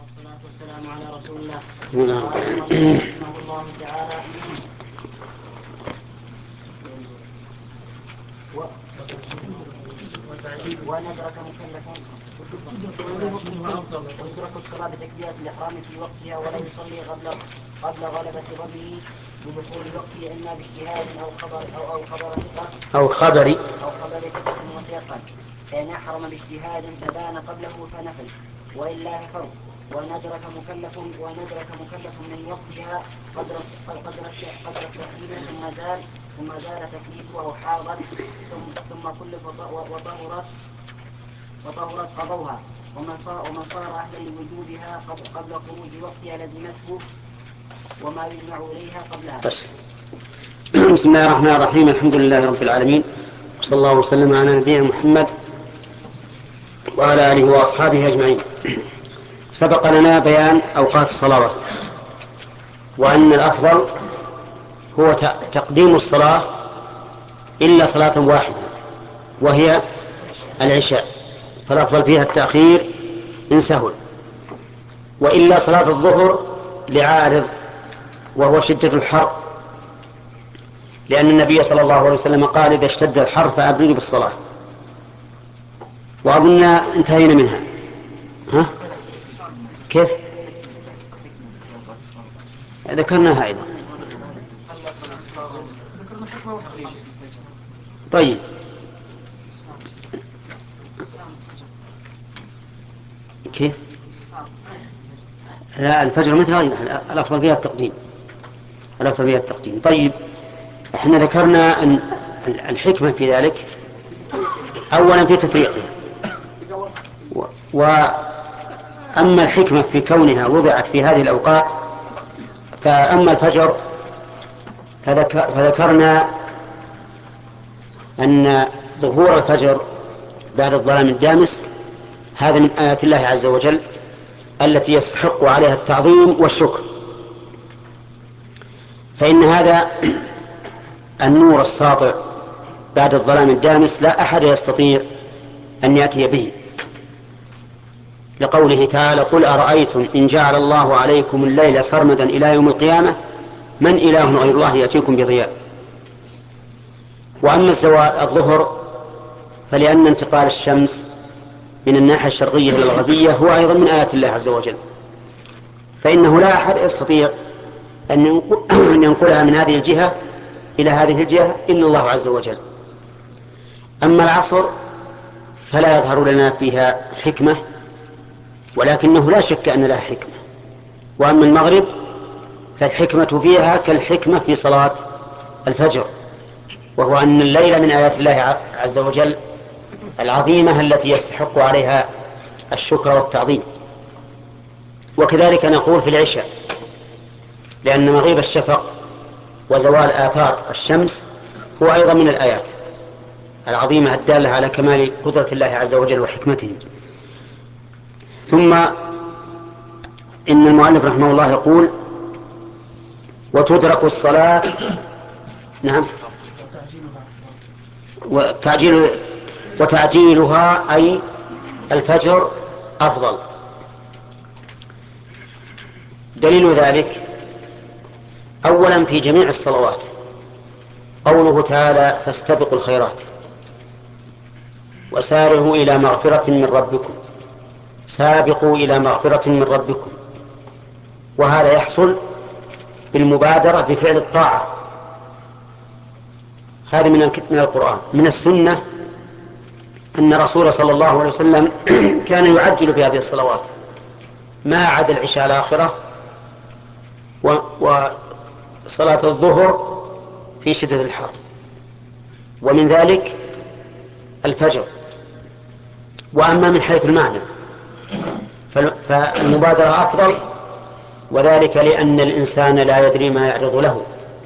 والصلاة والسلام على رسول الله. نعم. قال رحمه الله تعالى: وندرك مكلف ويدرك الصلاة بتكبيرة الإحرام في وقتها، ولا يصلي قبل غلبة ظنه بدخول وقته إما باجتهاد أو خبر ثقة متيقن، فإن أحرم باجتهاد فبان قبله فنفل، وإلا ففرض. وندرك مكلف من وقتها قدر التحليل ثم زال تكليفه أو حاضت ثم كلف وطهرت قضوها. ومن صار أهلا لوجودها قبل خروج وقتها لزمته وما يجمع إليها قبلها. بس. بسم الله الرحمن الرحيم. الحمد لله رب العالمين، وصلى الله وسلم على نبينا محمد وعلى آله وأصحابه أجمعين. سبق لنا بيان أوقات الصلوات، وأن الأفضل هو تقديم الصلاة إلا صلاة واحدة وهي العشاء، فالأفضل فيها التأخير إن سهل، وإلا صلاة الظهر لعارض وهو شدة الحر، لأن النبي صلى الله عليه وسلم قال: إذا اشتد الحر فأبردوا بالصلاة. وأظن انتهينا منها. ها؟ كيف؟ ذكرناها أيضا. طيب، كيف؟ لا، الفجر مثل الأفضل فيها التقديم. طيب، احنا ذكرنا أن الحكمة في ذلك أولا في تفريقها، وأما الحكمة في كونها وضعت في هذه الأوقات، فأما الفجر فذكرنا أن ظهور الفجر بعد الظلام الدامس هذا من آيات الله عز وجل التي يستحق عليها التعظيم والشكر، فإن هذا النور الساطع بعد الظلام الدامس لا أحد يستطيع أن يأتي به، لقوله تعالى: قل أرأيتم إن جعل الله عليكم الليل سرمدا إلى يوم القيامة من إله غير الله يأتيكم بضياء. وأما الظهر فلأن انتقال الشمس من الناحية الشرقية إلى الغربية هو أيضا من آيات الله عز وجل، فإنه لا أحد يستطيع أن ينقلها من هذه الجهة إلى هذه الجهة إلا الله عز وجل. أما العصر فلا يظهر لنا فيها حكمة، ولكنه لا شك أن لها حكمة. وأما المغرب فالحكمة فيها كالحكمة في صلاة الفجر، وهو أن الليل من آيات الله عز وجل العظيمة التي يستحق عليها الشكر والتعظيم. وكذلك نقول في العشاء، لأن مغيب الشفق وزوال آثار الشمس هو أيضا من الآيات العظيمة الدالة على كمال قدرة الله عز وجل وحكمته. ثم إن المؤلف رحمه الله يقول: وتدرك الصلاة. نعم. وتعجيلها أي الفجر أفضل. دليل ذلك أولا في جميع الصلوات قوله تعالى: فاستبقوا الخيرات وسارعوا إلى مغفرة من ربكم، سابقوا إلى مغفرة من ربكم. وهذا يحصل بالمبادرة بفعل الطاعة. هذا من القرآن. من السنة أن الرسول صلى الله عليه وسلم كان يعجل في هذه الصلوات ما عدا العشاء الآخرة وصلاة الظهر في شدة الحر، ومن ذلك الفجر. وأما من حيث المعنى فالمبادرة أفضل، وذلك لأن الإنسان لا يدري ما يعرض له.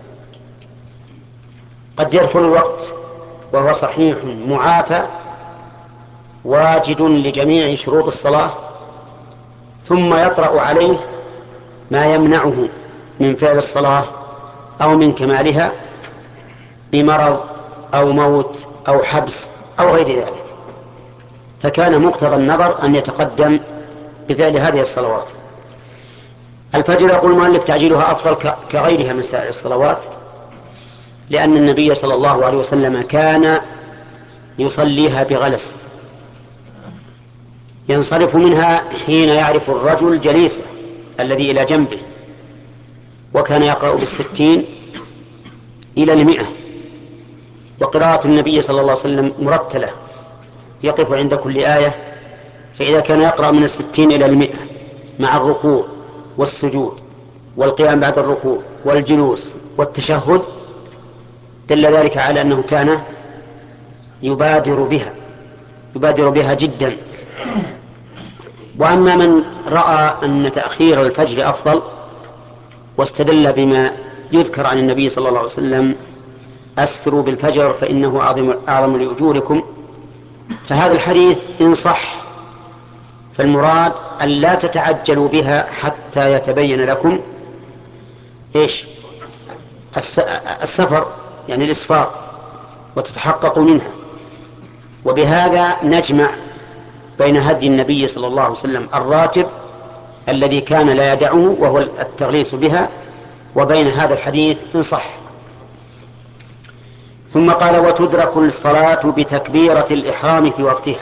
قد يدخل الوقت وهو صحيح معافى واجد لجميع شروط الصلاة، ثم يطرأ عليه ما يمنعه من فعل الصلاة أو من كمالها بمرض أو موت أو حبس أو غير ذلك، فكان مقتضى النظر أن يتقدم بفعل هذه الصلوات. الفجر يقول المؤلف تعجيلها أفضل كغيرها من سائر الصلوات، لأن النبي صلى الله عليه وسلم كان يصليها بغلس، ينصرف منها حين يعرف الرجل جليسه الذي إلى جنبه، وكان يقرأ بالستين إلى 100. وقراءة النبي صلى الله عليه وسلم مرتلة، يقف عند كل آية، فإذا كان يقرأ من 60 إلى 100 مع الركوع والسجود والقيام بعد الركوع والجلوس والتشهد، دل ذلك على أنه كان يبادر بها جدا. وأما من رأى أن تأخير الفجر أفضل واستدل بما يذكر عن النبي صلى الله عليه وسلم أسفروا بالفجر فإنه أعظم لأجوركم، فهذا الحديث إن صح فالمراد أن لا تتعجلوا بها حتى يتبين لكم السفر، يعني الإسفار، وتتحققوا منها. وبهذا نجمع بين هدي النبي صلى الله عليه وسلم الراتب الذي كان لا يدعه وهو التغليس بها، وبين هذا الحديث إن صح. ثم قال وتدرك الصلاة بتكبيرة الإحرام في وقتها.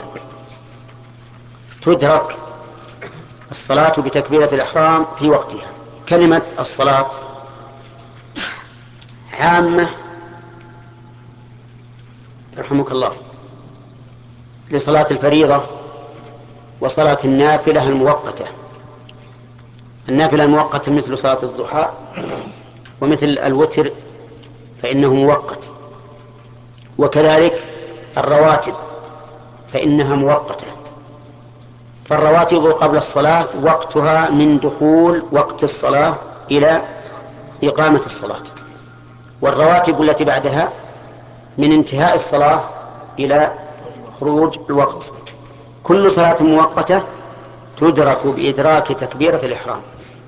تدرك الصلاة بتكبيرة الإحرام في وقتها. كلمة الصلاة عامة يرحمك الله لصلاة الفريضة وصلاة النافلة المؤقتة. النافلة المؤقتة مثل صلاة الضحى ومثل الوتر فإنه مؤقت، وكذلك الرواتب فإنها مؤقتة. فالرواتب قبل الصلاة وقتها من دخول وقت الصلاة إلى إقامة الصلاة، والرواتب التي بعدها من انتهاء الصلاة إلى خروج الوقت. كل صلاة مؤقتة تدرك بإدراك تكبيرة الإحرام.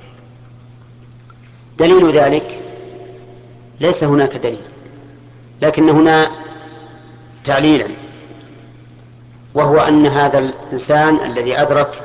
دليل ذلك ليس هناك دليل، لكن هنا تعليلا، وهو أن هذا الإنسان الذي أدرك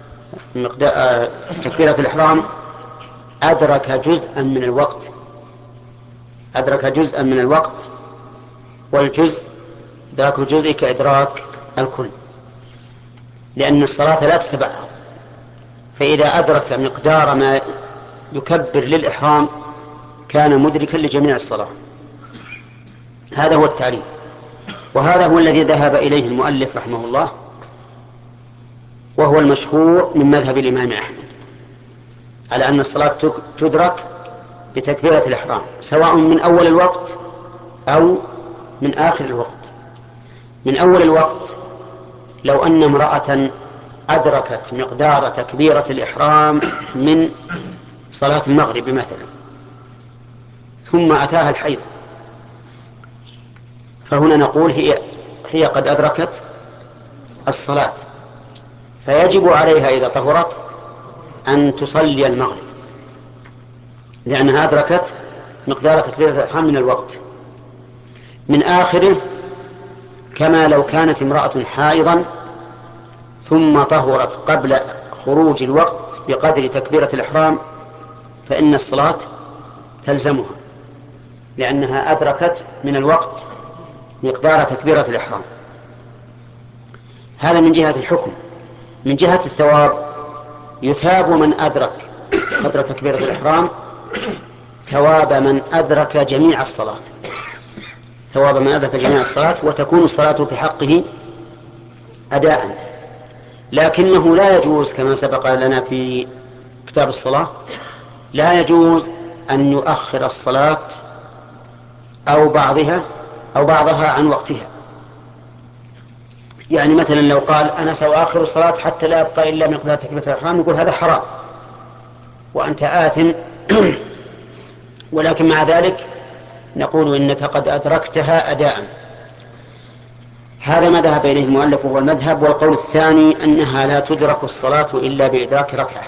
تكبيرة الإحرام أدرك جزءا من الوقت، أدرك جزءا من الوقت، والجزء إدراك الجزء كإدراك الكل، لأن الصلاة لا تتبعها. فإذا أدرك مقدار ما يكبر للإحرام كان مدركا لجميع الصلاة. هذا هو التعليل، وهذا هو الذي ذهب إليه المؤلف رحمه الله، وهو المشهور من مذهب الإمام أحمد، على أن الصلاة تدرك بتكبيرة الإحرام سواء من أول الوقت أو من آخر الوقت. من أول الوقت لو أن امرأة أدركت مقدار تكبيرة الإحرام من صلاة المغرب مثلا، ثم أتاها الحيض، فهنا نقول هي قد أدركت الصلاة، فيجب عليها إذا طهرت أن تصلي المغرب، لأنها أدركت مقدار تكبيرة الإحرام من الوقت من آخره، كما لو كانت امرأة حائضا ثم طهرت قبل خروج الوقت بقدر تكبيرة الإحرام فإن الصلاة تلزمها، لأنها أدركت من الوقت مقدار تكبيرة الإحرام. هذا من جهة الحكم. من جهة الثواب يثاب من أدرك قدر تكبيرة الإحرام ثواب من أدرك جميع الصلاة، ثواب من أدرك جميع الصلاة، وتكون الصلاة في حقه أداء. لكنه لا يجوز كما سبق لنا في كتاب الصلاة، لا يجوز أن يؤخر الصلاة أو بعضها عن وقتها. يعني مثلا لو قال أنا سأؤخر الصلاة حتى لا يبقى إلا مقدار تكبيرة الإحرام، نقول هذا حرام وأنت آثم ولكن مع ذلك نقول إنك قد أدركتها أداء. هذا ما ذهب إليه المؤلف وهو المذهب. والقول الثاني أنها لا تدرك الصلاة إلا بإدراك ركعة،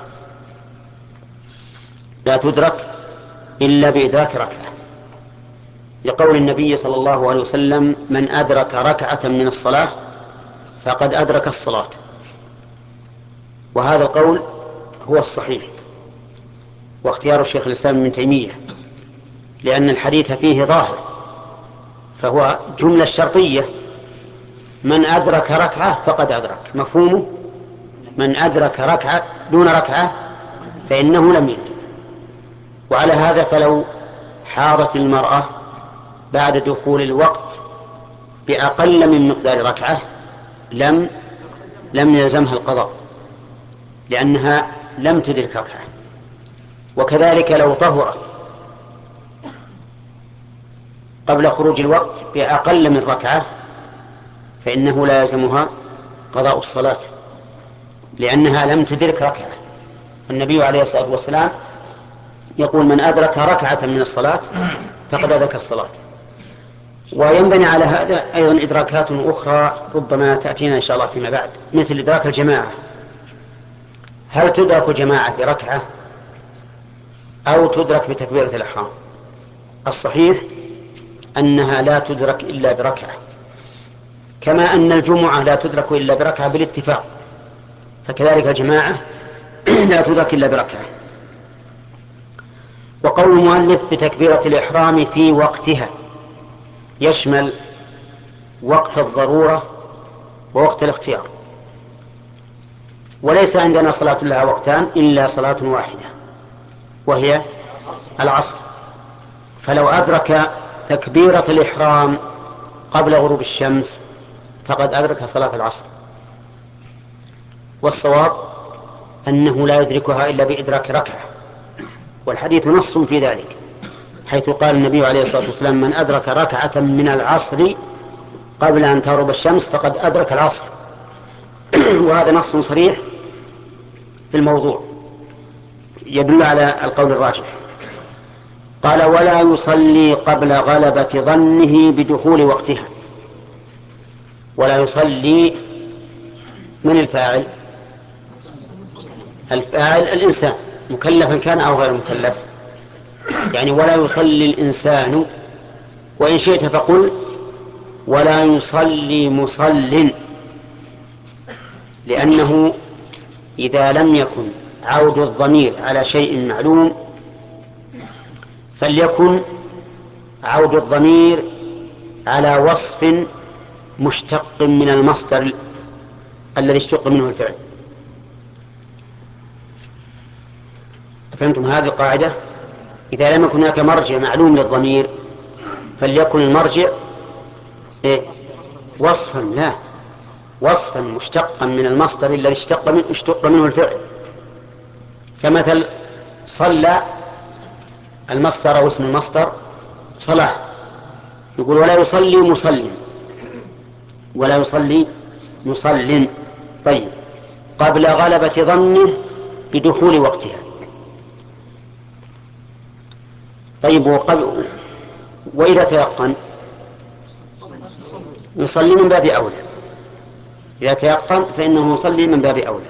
لا تدرك إلا بإدراك ركعة، لقول النبي صلى الله عليه وسلم من أدرك ركعة من الصلاة فقد أدرك الصلاة. وهذا القول هو الصحيح، واختيار شيخ الإسلام ابن تيمية، لأن الحديث فيه ظاهر، فهو جملة شرطية: من أدرك ركعة فقد أدرك. مفهومه: من أدرك ركعة دون ركعة فإنه لم يدرك. وعلى هذا فلو حاضت المرأة بعد دخول الوقت بأقل من مقدار ركعة لم يلزمها القضاء، لأنها لم تدرك ركعة. وكذلك لو طهرت قبل خروج الوقت بأقل من ركعة فإنه لا يلزمها قضاء الصلاة، لأنها لم تدرك ركعة. النبي عليه الصلاة والسلام يقول: من أدرك ركعة من الصلاة فقد أدرك الصلاة. وينبني على هذا أيضا إدراكات أخرى ربما تأتينا إن شاء الله فيما بعد، مثل إدراك الجماعة. هل تدرك جماعة بركعة أو تدرك بتكبيرة الإحرام؟ الصحيح أنها لا تدرك إلا بركعة، كما أن الجمعة لا تدرك إلا بركعة بالاتفاق، فكذلك الجماعة لا تدرك إلا بركعة. وقول المؤلف بتكبيرة الإحرام في وقتها يشمل وقت الضرورة ووقت الاختيار، وليس عندنا صلاة لها وقتان إلا صلاة واحدة وهي العصر. فلو أدرك تكبيرة الإحرام قبل غروب الشمس فقد أدرك صلاة العصر. والصواب أنه لا يدركها إلا بإدراك ركعة، والحديث نص في ذلك، حيث قال النبي عليه الصلاة والسلام: من أدرك ركعة من العصر قبل أن تغرب الشمس فقد أدرك العصر. وهذا نص صريح في الموضوع يدل على القول الراجح. قال: ولا يصلي قبل غلبة ظنه بدخول وقتها. ولا يصلي، من الفاعل؟ الفاعل الإنسان، مكلفا كان أو غير مكلف. يعني ولا يصلي الإنسان، وإن شئت فقل ولا يصلي مصل، لأنه إذا لم يكن عود الضمير على شيء معلوم فليكن عود الضمير على وصف مشتق من المصدر الذي اشتق منه الفعل. فهمتم هذه القاعدة؟ إذا لم يكن هناك مرجع معلوم للضمير فليكن المرجع وصفا مشتقا من المصدر الذي اشتق منه الفعل. فمثل صلى، المصدر أو اسم المصدر صلاة، يقول ولا يصلي مصل، ولا يصلي مصل. طيب، قبل غلبة ظنه بدخول وقتها. طيب، وإذا تيقن يصلي من باب أولى. إذا تيقن فإنه يصلي من باب أولى.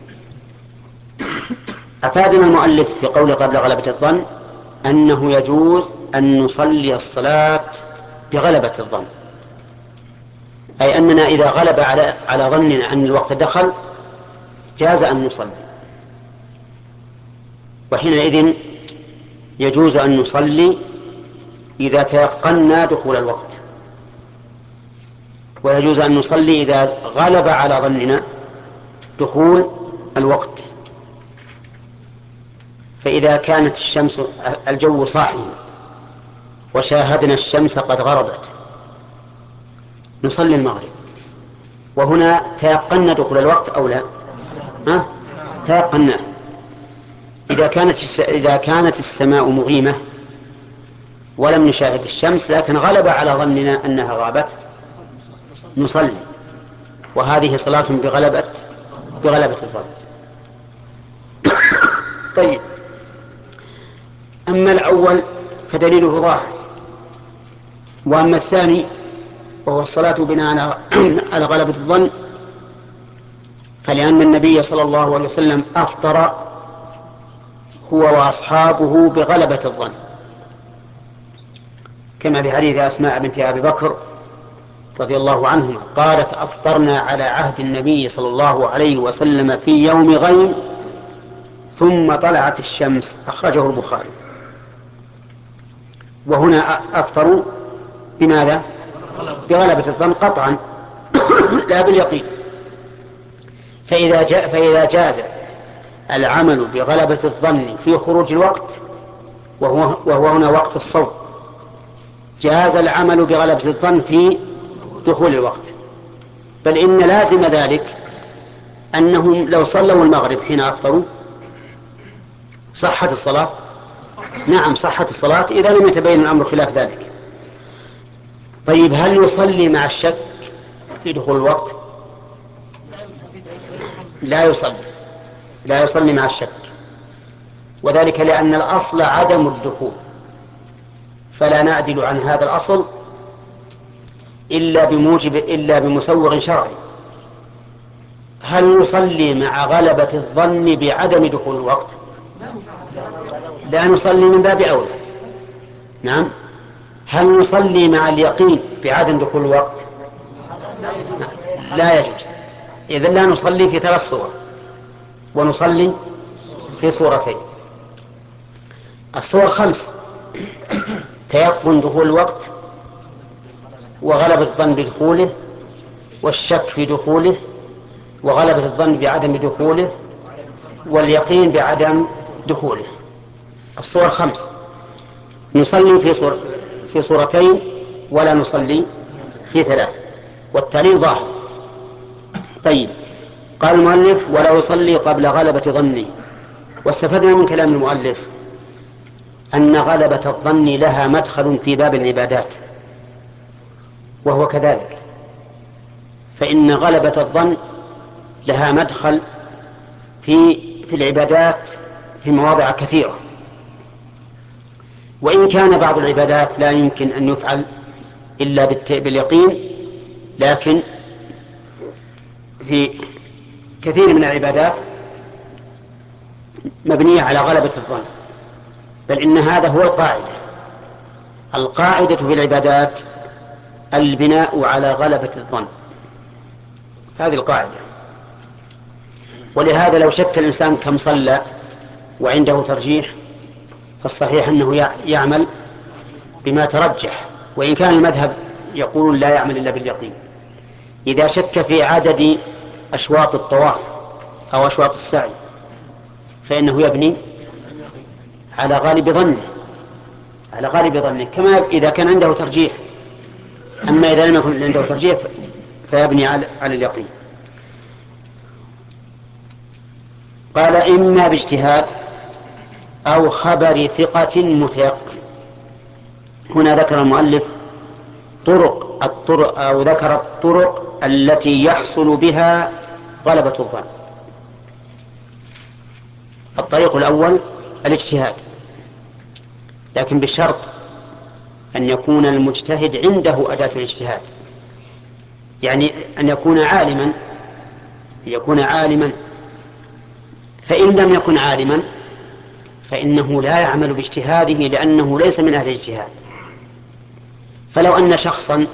أفادنا المؤلف في قول قبل غلبة الظن أنه يجوز أن نصلي الصلاة بغلبة الظن، أي أننا إذا غلب على ظننا أن الوقت دخل جاز أن نصلي، وحينئذ يجوز أن نصلي إذا تيقنا دخول الوقت، ويجوز أن نصلي إذا غلب على ظننا دخول الوقت. فإذا كانت الشمس الجو صاحي وشاهدنا الشمس قد غربت نصلي المغرب، وهنا تيقنا دخول الوقت أو لا؟ تيقناه. إذا كانت السماء مغيمة ولم نشاهد الشمس لكن غلب على ظننا أنها غابت نصلي، وهذه صلاة بغلبة الظن. طيب، أما الأول فدليله ظاهر، وأما الثاني وهو الصلاة بناء على غلبة الظن فلأن النبي صلى الله عليه وسلم أفطر هو وأصحابه بغلبة الظن، كما بحديث أسماء بنت أبي بكر رضي الله عنهما قالت: أفطرنا على عهد النبي صلى الله عليه وسلم في يوم غيم ثم طلعت الشمس، أخرجه البخاري. وهنا أفطروا بماذا؟ بغلبة الظن قطعا لا باليقين. فإذا جاز العمل بغلبة الظن في خروج الوقت، وهو هنا وقت الصوم، جاز العمل بغلبة الظن في دخول الوقت. بل إن لازم ذلك أنهم لو صلوا المغرب حين أفطروا صحت الصلاة. نعم صحت الصلاة إذا لم يتبين الأمر خلاف ذلك. طيب هل يصلي مع الشك في دخول الوقت؟ لا يصلي مع الشك، وذلك لأن الأصل عدم الدخول، فلا نعدل عن هذا الأصل إلا بمسوغ شرعي. هل نصلي مع غلبة الظن بعدم دخول الوقت؟ لا نصلي من باب أولى. نعم. هل نصلي مع اليقين بعدم دخول الوقت؟ لا يجوز. إذن لا نصلي في 3 صور، ونصلي في صورتين. الصور 5: تيقن دخول الوقت، وغلبة الظن بدخوله، والشك في دخوله، وغلبة الظن بعدم دخوله، واليقين بعدم دخوله. الصور 5. نصلي في صورتين ولا نصلي في 3، والتعليل ظاهر. طيب، قال المؤلف: ولا يصلي قبل غلبة ظنه. واستفدنا من كلام المؤلف أن غلبة الظن لها مدخل في باب العبادات، وهو كذلك، فإن غلبة الظن لها مدخل في العبادات في مواضع كثيرة. وإن كان بعض العبادات لا يمكن أن يفعل إلا باليقين، لكن في كثير من العبادات مبنية على غلبة الظن. بل إن هذا هو القاعدة في العبادات، البناء على غلبة الظن، هذه القاعدة. ولهذا لو شك الإنسان كم صلى وعنده ترجيح، فالصحيح أنه يعمل بما ترجح، وإن كان المذهب يقولون لا يعمل إلا باليقين. إذا شك في عدد أشواط الطواف أو أشواط السعي فإنه يبني على غالب ظنه، كما إذا كان عنده ترجيح. أما إذا لم يكن عنده ترجيح فيبني على اليقين. قال: إما باجتهاد أو خبر ثقة متيقن. هنا ذكر المؤلف ذكر الطرق التي يحصل بها غلبة الظن. الطريق الأول الاجتهاد، لكن بشرط أن يكون المجتهد عنده أداة الاجتهاد، يعني أن يكون عالما. فإن لم يكن عالما فإنه لا يعمل باجتهاده، لأنه ليس من أهل الاجتهاد. فلو أن شخصا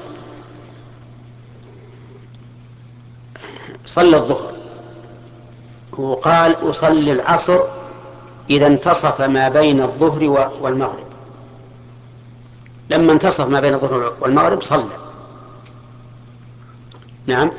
صلى الظهر وقال: أصلي العصر إذا انتصف ما بين الظهر والمغرب، لما انتصف ما بين الظهر والمغرب صلى. نعم.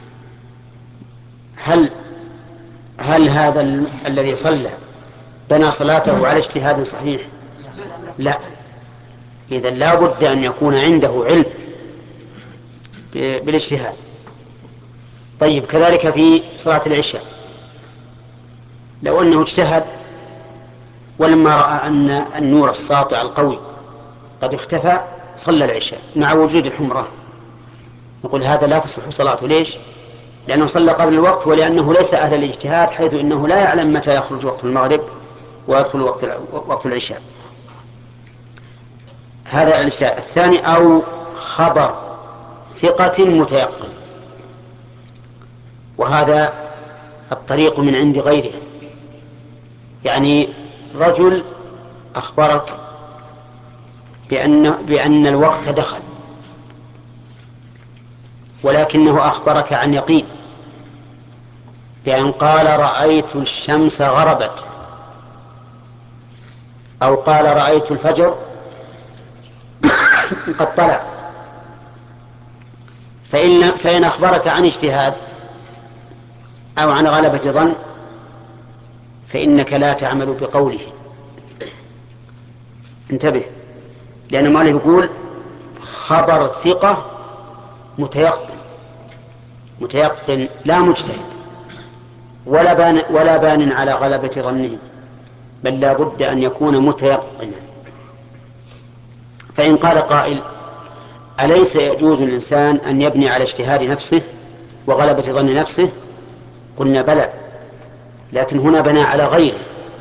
هل هذا الذي صلى بنى صلاته على اجتهاد صحيح؟ لا. إذن لا بد أن يكون عنده علم بالاجتهاد. طيب، كذلك في صلاة العشاء، لو أنه اجتهد ولما رأى أن النور الساطع القوي قد اختفى صلى العشاء مع وجود الحمرة، نقول هذا لا تصح صلاته. ليش؟ لأنه صلى قبل الوقت، ولأنه ليس أهل الاجتهاد، حيث إنه لا يعلم متى يخرج وقت المغرب ويدخل وقت العشاء. هذا العشاء. الثاني: أو خبر ثقة متيقن، وهذا الطريق من عند غيره. يعني رجل أخبرك بأن الوقت دخل، ولكنه أخبرك عن يقين، بأن قال: رأيت الشمس غربت أو قال رأيت الفجر قد طلع، فإن أخبرك عن اجتهاد أو عن غلبة ظن فإنك لا تعمل بقوله. انتبه، لأن المؤلف يقول خبر ثقة متيقن لا مجتهد ولا بان على غلبة ظنه، بل لا بد أن يكون متيقنا. فإن قال قائل أليس يجوز الإنسان أن يبني على اجتهاد نفسه وغلبة ظن نفسه؟ قلنا بلى، لكن هنا بنى على غيره،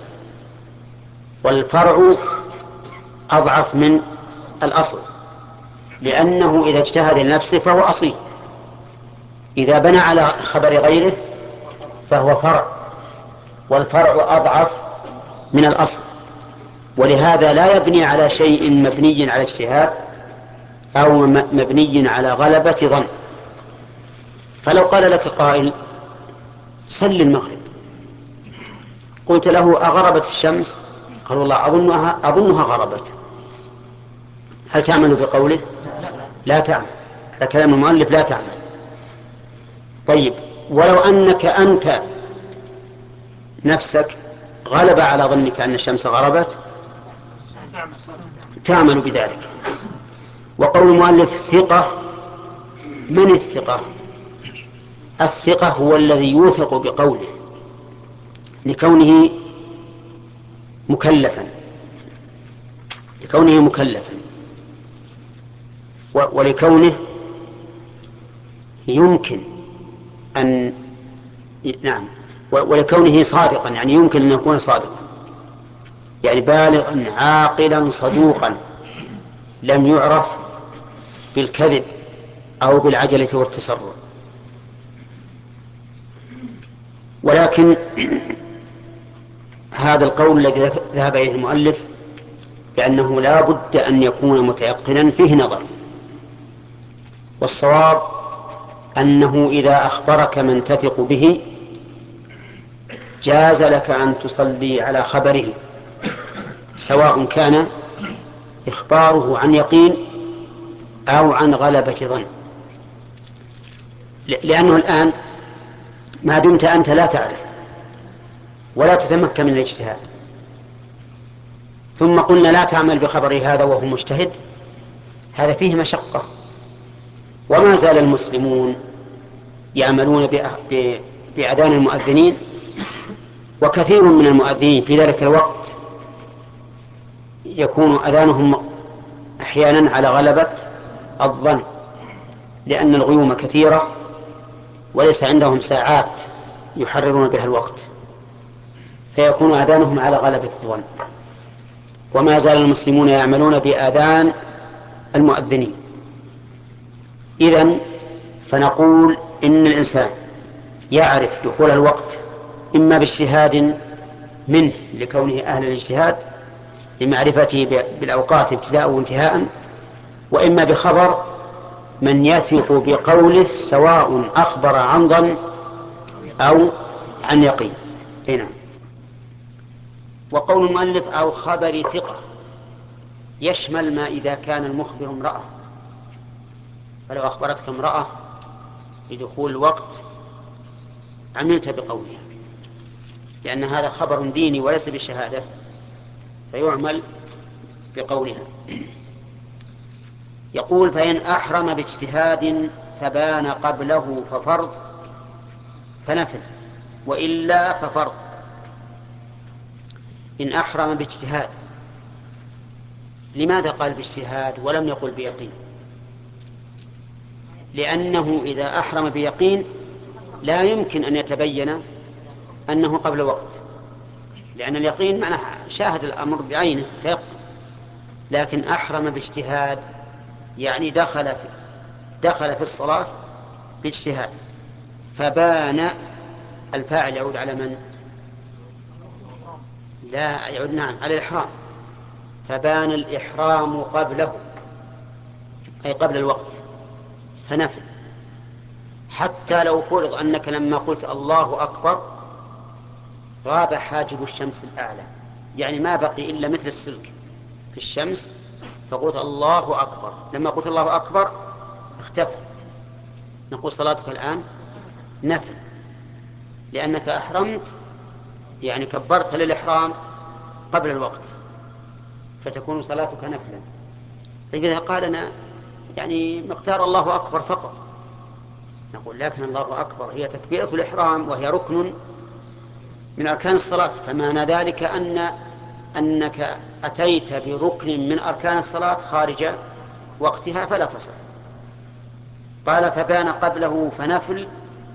والفرع أضعف من الأصل، لأنه إذا اجتهد لنفسه فهو أصيل، إذا بنى على خبر غيره فهو فرع، والفرع أضعف من الأصل، ولهذا لا يبني على شيء مبني على اجتهاد أو مبني على غلبة ظن. فلو قال لك قائل صل المغرب، قلت له أغربت الشمس؟ قال والله أظنها غربت، هل تعمل بقوله؟ لا تعمل، هذا كلام المؤلف، لا تعمل. طيب، ولو أنك أنت نفسك غلب على ظنك أن الشمس غربت تعمل بذلك. وقول المؤلف ثقة، من الثقة؟ الثقة هو الذي يوثق بقوله لكونه مكلفا ولكونه يمكن أن ولكونه صادقا، يعني يمكن أن يكون صادقا، يعني بالغا عاقلا صدوقا لم يعرف بالكذب أو بالعجلة والتسرع. ولكن هذا القول الذي ذهب إليه المؤلف بأنه لا بد أن يكون متيقنا فيه نظر، والصواب أنه إذا أخبرك من تثق به جاز لك أن تصلي على خبره، سواء كان إخباره عن يقين أو عن غلبة ظن، لأنه الآن ما دمت أنت لا تعرف ولا تتمكن من الاجتهاد، ثم قلنا لا تعمل بخبر هذا وهو مجتهد، هذا فيه مشقة. وما زال المسلمون يعملون بأذان المؤذنين، وكثير من المؤذنين في ذلك الوقت يكون أذانهم أحيانا على غلبة الظن، لأن الغيوم كثيرة وليس عندهم ساعات يحررون بها الوقت، فيكون أذانهم على غلبة الظن. وما زال المسلمون يعملون بآذان المؤذنين. إذن فنقول إن الإنسان يعرف دخول الوقت إما باجتهاد منه لكونه أهل الاجتهاد لمعرفته بالأوقات ابتداء وانتهاء، وإما بخبر من يثق بقوله سواء أخبر عن ظن أو عن يقين. هنا وقول المؤلف أو خبر ثقة يشمل ما إذا كان المخبر امرأة، فلو أخبرتك امرأة بدخول الوقت عملت بقولها، لأن هذا خبر ديني وليس بشهادة، فيعمل بقولها. يقول فإن أحرم باجتهاد فبان قبله ففرض فنفل، وإلا ففرض. إن أحرم باجتهاد، لماذا قال باجتهاد ولم يقل بيقين؟ لأنه إذا أحرم بيقين لا يمكن أن يتبين أنه قبل وقت، لأن اليقين معناه شاهد الأمر بعينه تيقن. لكن أحرم باجتهاد يعني دخل في الصلاة باجتهاد، فبان، الفاعل يعود على من؟ لا يعود، نعم، على الإحرام، فبان الإحرام قبله أي قبل الوقت فنفل. حتى لو فرض أنك لما قلت الله أكبر غاب حاجب الشمس الأعلى يعني ما بقي إلا مثل السلك في الشمس، فقلت الله أكبر. لما قلت الله أكبر اختفى، نقول صلاتك الآن نفل، لأنك أحرمت، يعني كبرت للإحرام قبل الوقت، فتكون صلاتك نفلا. طيب إذا قال أنا يعني مقدار الله أكبر فقط، نقول لكن الله أكبر هي تكبيرة الإحرام، وهي ركن من أركان الصلاة، فمعنى ذلك أنك أتيت بركن من أركان الصلاة خارج وقتها فلا تصح. قال فبان قبله فنفل،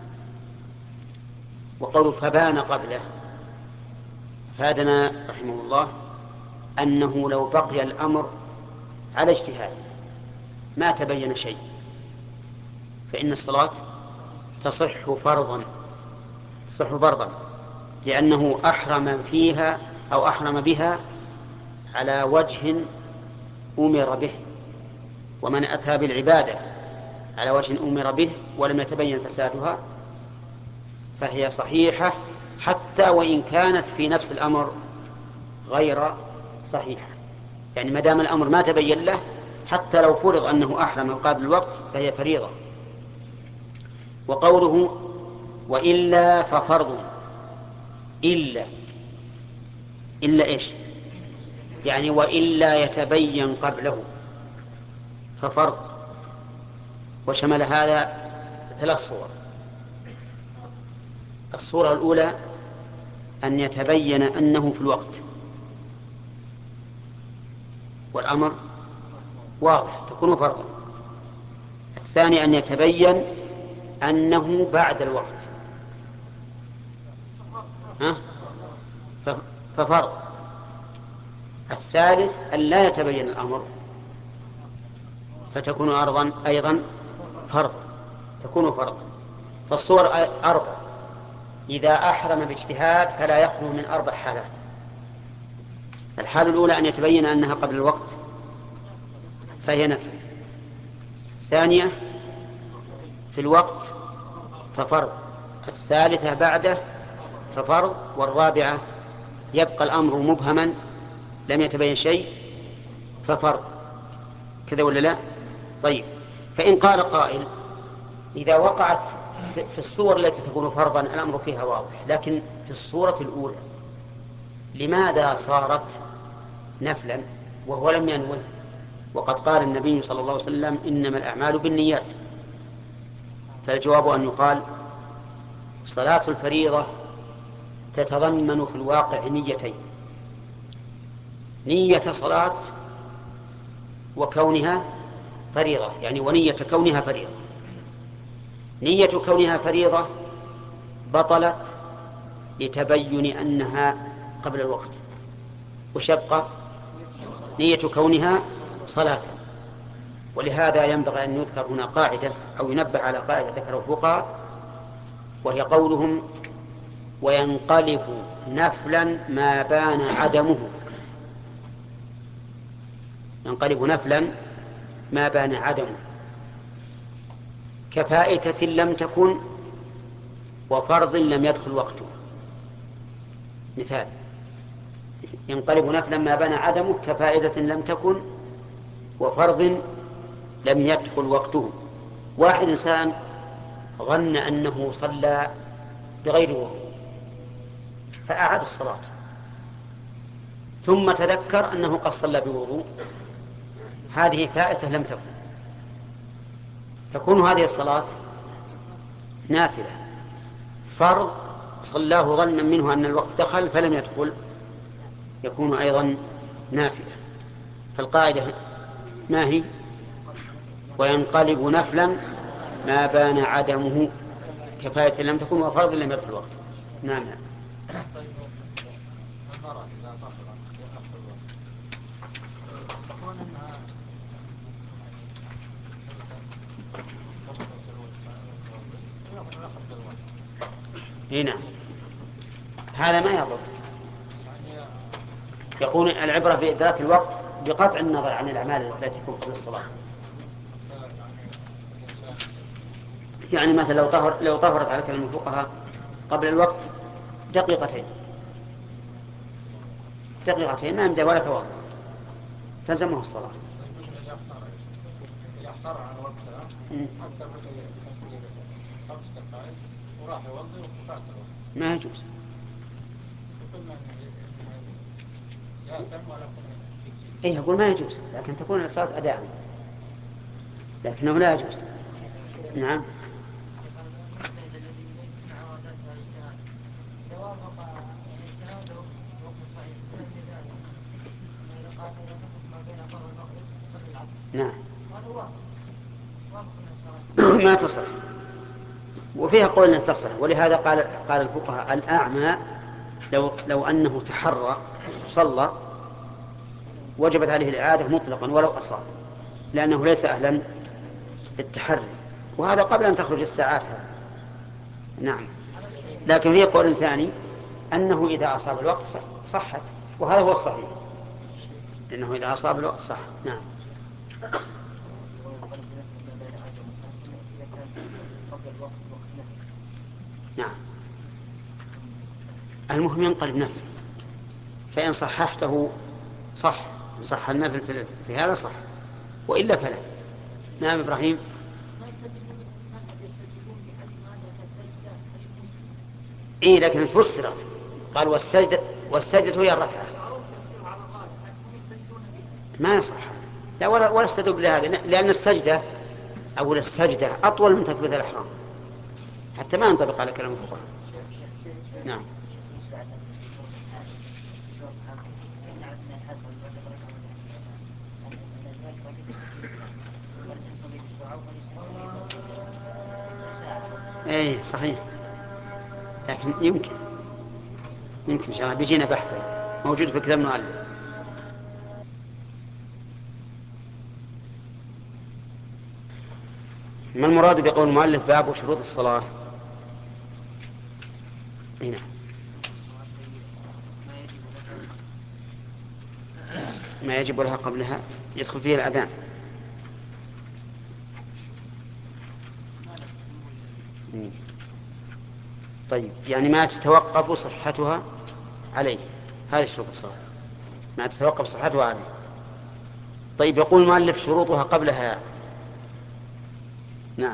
وقول فبان قبله فادنا رحمه الله أنه لو بقي الأمر على اجتهاد ما تبين شيء فإن الصلاة تصح فرضا، لأنه أحرم فيها أو أحرم بها على وجه أمر به، ومن أتى بالعبادة على وجه أمر به ولم يتبين فسادها فهي صحيحة، حتى وإن كانت في نفس الأمر غير صحيحة. يعني ما دام الأمر ما تبين له، حتى لو فرض أنه أحرم قبل الوقت فهي فريضة. وقوله وإلا ففرض، إلا إيش؟ يعني وإلا يتبين قبله ففرض. وشمل هذا 3 صور. الصورة الأولى أن يتبين أنه في الوقت والأمر واضح تكون فرضا. الثاني أن يتبين أنه بعد الوقت ففرض. الثالث أن لا يتبين الأمر فتكون أيضا فرض، تكون فرض. فالصور 4. إذا أحرم باجتهاد فلا يخلو من 4 حالات. الحالة الأولى أن يتبين أنها قبل الوقت فهي نفل. الثانية في الوقت ففرض. الثالثة بعده ففرض. والرابعة يبقى الأمر مبهما لم يتبين شيء ففرض. كذا ولا لا؟ طيب، فإن قال قائل إذا وقعت في الصور التي تكون فرضا الأمر فيها واضح، لكن في الصورة الأولى لماذا صارت نفلا وهو لم ينوه؟ وقد قال النبي صلى الله عليه وسلم إنما الأعمال بالنيات. فالجواب أن يقال صلاة الفريضة تتضمن في الواقع نيتين: نية صلاة وكونها فريضة، يعني ونية كونها فريضة. نية كونها فريضة بطلت لتبين أنها قبل الوقت، وشبق نية كونها صلاة. ولهذا ينبغي أن يذكر هنا قاعدة أو ينبه على قاعدة ذكر الفقهاء، وهي قولهم وينقلب نفلا ما بان عدمه. ينقلب نفلا ما بان عدمه كفائتة لم تكن وفرض لم يدخل وقته. مثال: ينقلب نفلا ما بان عدمه كفائدة لم تكن وفرض لم يدخل وقته. واحد إنسان ظن أنه صلى بغير وضوء فأعاد الصلاة، ثم تذكر أنه قد صلى بوضوء، هذه فائتة لم تكن، تكون هذه الصلاة نافلة. فرض صلاه ظنا منه أن الوقت دخل فلم يدخل يكون أيضا نافلة. فالقاعدة ما هي؟ وينقلب نفلا ما بان عدمه كفاية لم تكن وفرض لم يدخل وقته. نعم. المرأة إذا طهرت وأخذ الوقت تكون أنها هنا هذا ما يضر. يكون العبرة بإدراك الوقت بقطع النظر عن الأعمال التي تكون في الصلاة. يعني مثلا لو طهرت على كلام الفقهاء قبل الوقت دقيقتين دقيقتين ما يمدى ولا توضأ تلزمه الصلاة. يحتار عن وقتها حتى بقي 5 دقائق وراح يوضي وفات الوقت ما يجوز. قلنا يأثم ولا إيه يقول ما يجوز، لكن تكون الصلاة أداء، لكنه لا يجوز. نعم. إذا وافق اجتهاده وقت صحيح ولم يدانه، أما إذا قال إذا تصف ما بين الظهر والمغرب صلي العصر. نعم. هذا وافق الصلاة. ما تصح، وفيها قول أن تصح، ولهذا قال الفقهاء الأعمى لو أنه تحرى صلى وجبت عليه الإعادة مطلقا ولو أصاب، لأنه ليس أهلا للتحري، وهذا قبل أن تخرج الساعات هذا. نعم. لكن فيه قول ثاني أنه إذا أصاب الوقت صحت، وهذا هو الصحيح، أنه إذا أصاب الوقت صح. نعم. نعم. المهم ينقلب نفل، فإن صححته صح، إن صح النفل في هذا صح، وإلا فلا. نعم إبراهيم. إيه لكن فسرت، قال والسجدة هي الركعة، ما يصح. لا ولا استدل لهذا، لأن السجدة أو السجدة أطول من تكبيرة الإحرام، حتى ما ينطبق على كلام الفقهاء. نعم. ايه صحيح، لكن يمكن ان شاء الله بيجينا بحثه موجود في كتاب المؤلف. ما المراد بقول المؤلف باب شروط الصلاة؟ هنا ما يجب لها قبلها يدخل فيه الأذان. طيب يعني ما تتوقف صحتها عليه، هذه شروط الصلاة ما تتوقف صحتها عليه. طيب يقول المؤلف شروطها قبلها. نعم.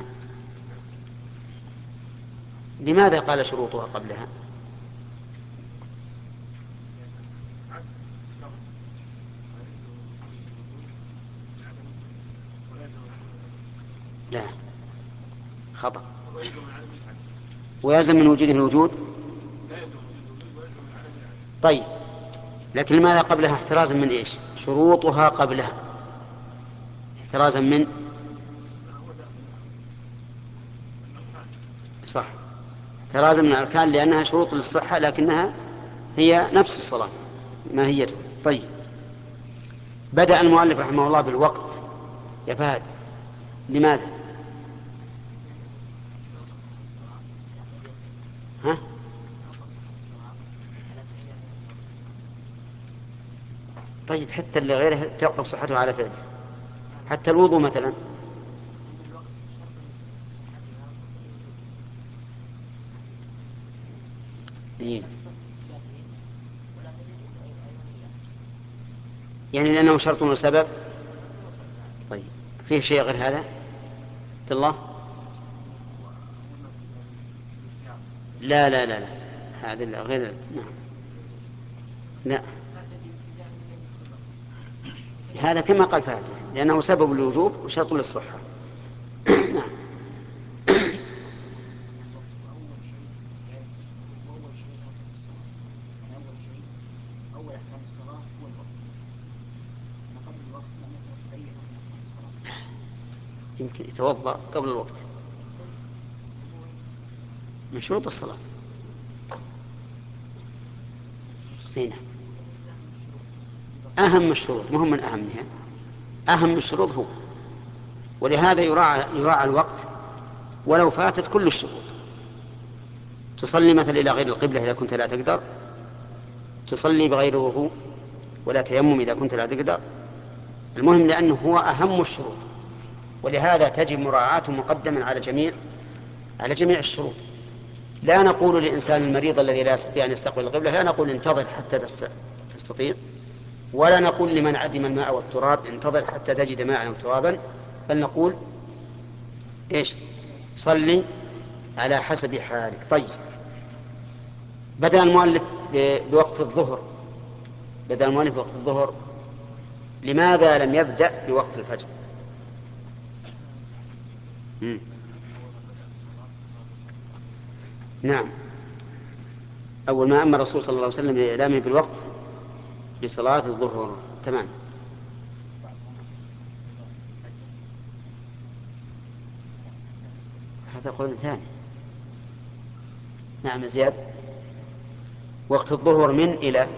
لماذا قال شروطها قبلها؟ لا، خطأ. ويلزم من وجوده الوجود. طيب لكن لماذا قبلها؟ احترازا من ايش؟ شروطها قبلها احترازا من صح، احترازا من الأركان، لأنها شروط للصحة لكنها هي نفس الصلاة ماهيته. طيب بدأ المؤلف رحمه الله بالوقت يا فهد، لماذا؟ ها؟ طيب حتى اللي غيره توقف صحته على فعله، حتى الوضوء مثلا. إيه؟ يعني لأنه شرط وسبب. طيب فيه شيء غير هذا؟ عبد الله. لا لا لا لا، هذا غير. نعم. لا، هذا كما قال فهد، لأنه سبب الوجوب وشرط للصحة. نعم. يمكن يتوضأ قبل الوقت من شروط الصلاة. هنا أهم الشروط، مهم من أهمها، أهم الشروط هو، ولهذا يراعى الوقت ولو فاتت كل الشروط. تصلي مثلا إلى غير القبلة إذا كنت لا تقدر، تصلي بغير وضوء ولا تيمم إذا كنت لا تقدر، المهم لأنه هو أهم الشروط، ولهذا تجب مراعاته مقدما على جميع الشروط. لا نقول للإنسان المريض الذي لا يستطيع أن يستقبل القبلة لا نقول انتظر حتى تستطيع. ولا نقول لمن عدم الماء والتراب انتظر حتى تجد ماء أو ترابا، بل نقول إيش؟ صلي على حسب حالك. طيب، بدأ المؤلف بوقت الظهر، بدأ المؤلف بوقت الظهر، لماذا لم يبدأ بوقت الفجر؟ نعم، أول ما أمر الرسول صلى الله عليه وسلم بإعلامه بالوقت بصلاة الظهر. تمام. هذا قول ثاني. نعم زياد. وقت الظهر من إلى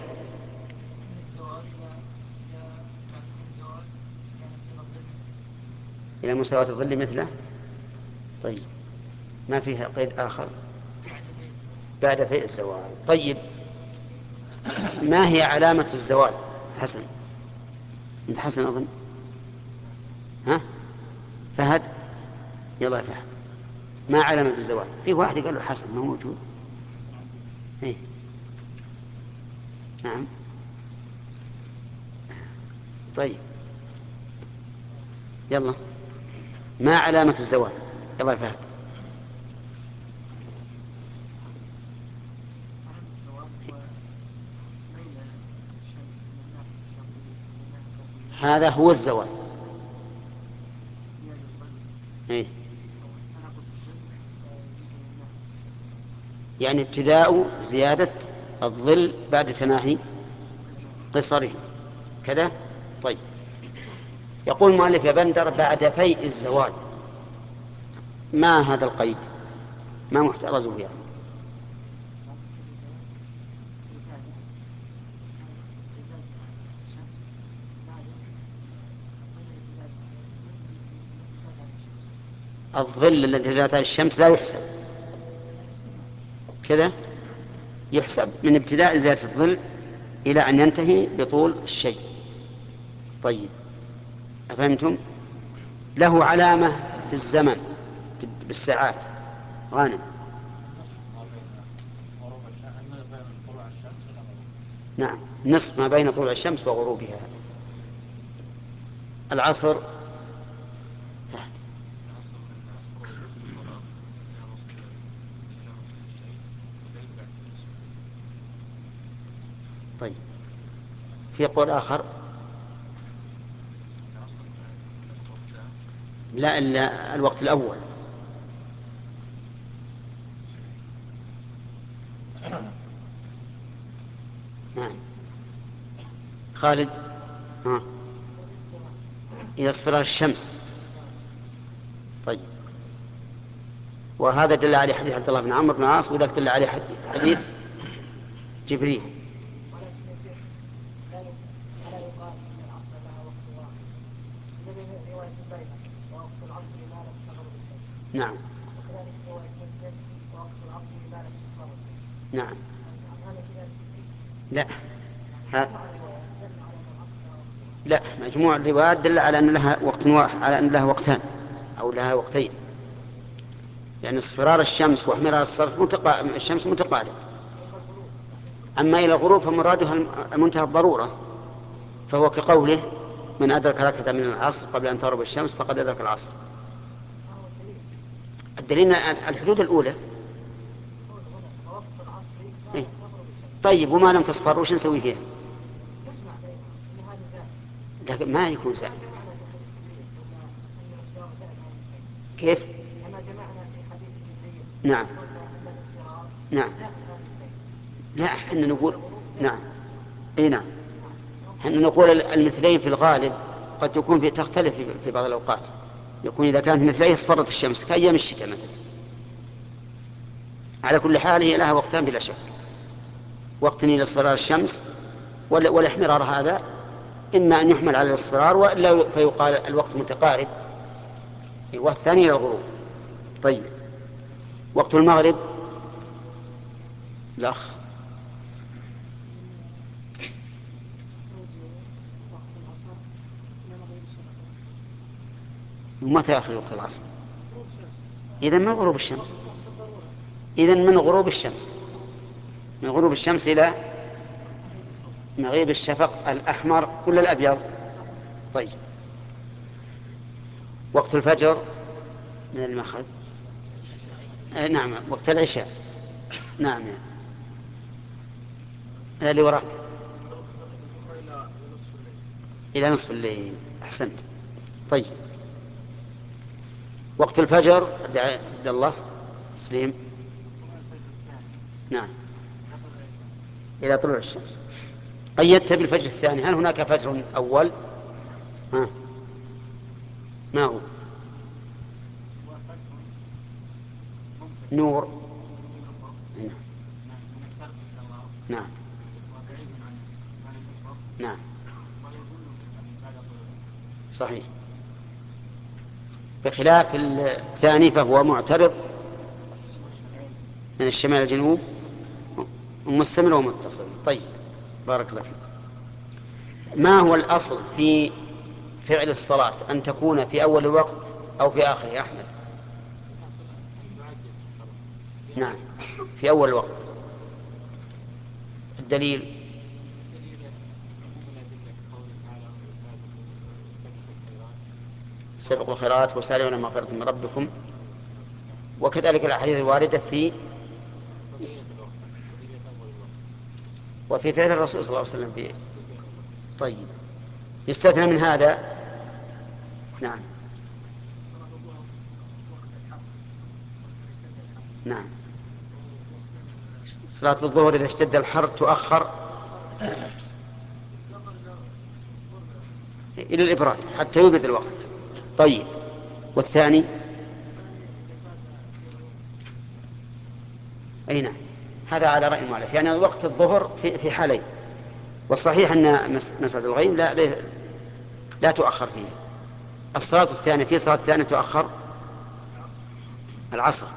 مساواة الظل مثله. طيب، ما فيها قيد آخر بعد فيء الزوال. طيب، ما هي علامة الزوال؟ حسن، انت حسن أظن. ها فهد، يلا يا فهد، ما علامة الزوال؟ في واحد قال له حسن ما هو موجود. إيه؟ نعم. طيب يلا، ما علامة الزوال؟ يلا يا فهد. هذا هو الزوال. إيه؟ يعني ابتداء زيادة الظل بعد تناهي قصره كذا. طيب، يقول المؤلف يا بندر بعد فيء الزوال. ما هذا القيد؟ ما محترزه يعني؟ الظل الذي زالت عليه الشمس لا يحسب كذا، يحسب من ابتداء زيادة الظل إلى أن ينتهي بطول الشيء. طيب، أفهمتم؟ له علامة في الزمن بالساعات. غانم. نعم، نصف ما بين طلوع الشمس وغروبها. العصر. طيب، في قول آخر لا إلا الوقت الأول. نعم خالد. ها، إلى اصفرار الشمس. طيب، وهذا دل عليه حديث عبد الله بن عمرو بن العاص، وذاك دل عليه حديث جبريل. نعم نعم. لا لا، مجموع الروايات دل على أن لها وقت واحد، على أن لها وقتان أو لها وقتين. يعني اصفرار الشمس واحمرار الصرف الشمس متقارب. أما إلى الغروب فمرادها المنتهى الضرورة، فهو كقوله من أدرك ركعة من العصر قبل أن تغرب الشمس فقد أدرك العصر. الدليل الحدود الأولى. إيه؟ طيب، وما لم تصفر وش نسوي فيها؟ لكن ما يكون زائد. كيف؟ نعم نعم. لا، احنا نقول نعم. اي نعم، احنا نقول المثلين في الغالب قد تكون تختلف في بعض الأوقات. يكون إذا كانت مثليه اصفرت الشمس كأيام الشتاء مثلا. على كل حال هي لها وقتان بلا شك، وقت إلى اصفرار الشمس والاحمرار هذا إما أن يحمل على الاصفرار وإلا فيقال الوقت متقارب، والثاني إلى الغروب. طيب، وقت المغرب الأخ. ومتى آخر وقت العصر؟ إذن من غروب الشمس. إذن من غروب الشمس، من غروب الشمس إلى مغيب الشفق الأحمر ولا الأبيض؟ طيب. وقت الفجر من المخرج. نعم وقت العشاء. نعم يعني. اللي وراك إلى نصف الليل. أحسنت. طيب. وقت الفجر عبد الله سليم. نعم إلى طلوع الشمس. قيدت بالفجر الثاني. هل هناك فجر أول؟ ها. ما هو؟ نور. هنا. نعم نعم صحيح. بخلاف الثاني فهو معترض من الشمال الجنوب ومستمر ومتصل. طيب بارك الله فيك. ما هو الأصل في فعل الصلاة، أن تكون في أول الوقت أو في آخره يا أحمد؟ نعم في أول الوقت. الدليل سبقوا الخيرات وسارعوا إلى مغفرة من ربكم، وكذلك الأحاديث الواردة في وفي فعل الرسول صلى الله عليه وسلم فيه. طيب يستثنى من هذا. نعم نعم. صلاة الظهر إذا اشتد الحر تؤخر إلى الإبراد حتى يبرد الوقت. طيب والثاني؟ أي نعم هذا على رأي المؤلف، يعني وقت الظهر في حالين، والصحيح أن مسألة الغيم لا تؤخر فيه. الصلاة الثانية في صلاة الثانية تؤخر العصر،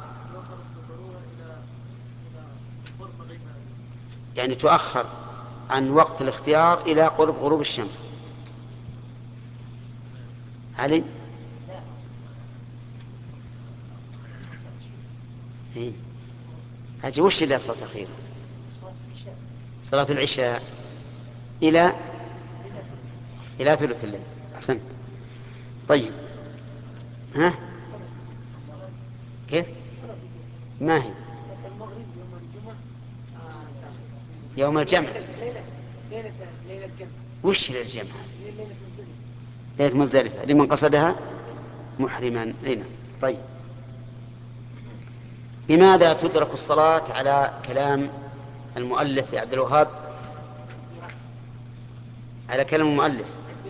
يعني تؤخر عن وقت الاختيار إلى قرب غروب الشمس. علي؟ هذه وش اللي أفضل تأخير؟ صلاة العشاء إلى ثلث الليل. أحسنت. طيب ها كيف؟ ما هي؟ يوم الجمع. وش ليلة الجمع؟ ليلة مزدلفة لمن قصدها محرما. أين؟ طيب بماذا تدرك الصلاة على كلام المؤلف يا عبد الوهاب؟ على كلام المؤلف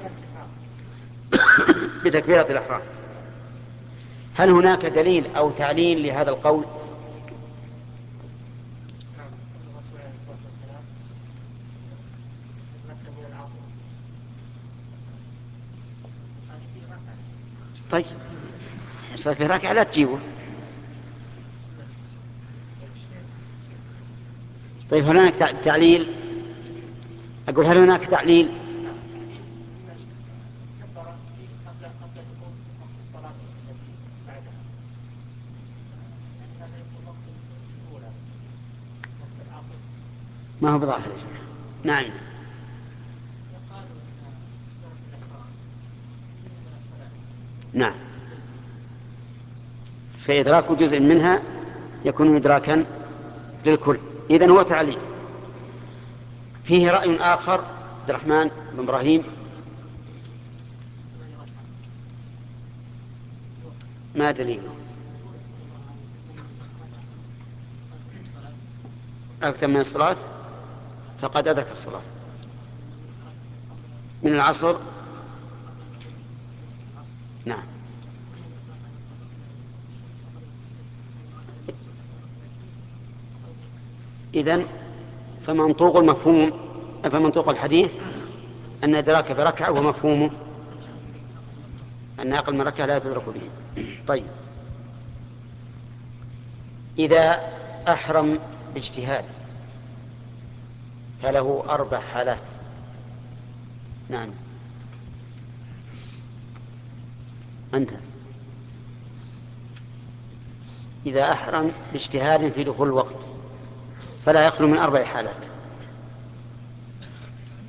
بتكبيرة الإحرام. هل هناك دليل أو تعليل لهذا القول؟ طيب صار في راكع لا تجيبه. طيب هل هناك تعليل؟ أقول هل هناك تعليل؟ ما هو بظاهر. نعم نعم. فإدراك جزء منها يكون إدراكا للكل. إذن هو تعليل. فيه رأي آخر عبد الرحمن بن إبراهيم. ما دليله؟ أكثر من الصلاة فقد أدرك الصلاة. من العصر. نعم. إذن فمنطوق الحديث أن إدراك بركعة، ومفهومه أن أقل من ركعة لا تدرك به. طيب إذا أحرم باجتهاد فله 4 حالات. نعم أنت. إذا أحرم باجتهاد في دخول الوقت فلا يخلو من 4 حالات.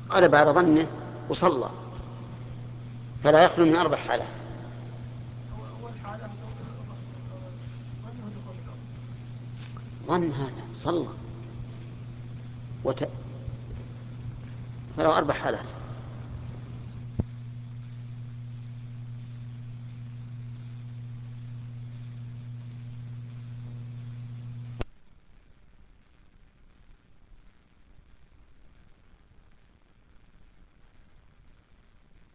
غلب على ظنه وصلى، فلا يخلو من 4 حالات. أول حالة ظن هذا صلى فله 4 حالات.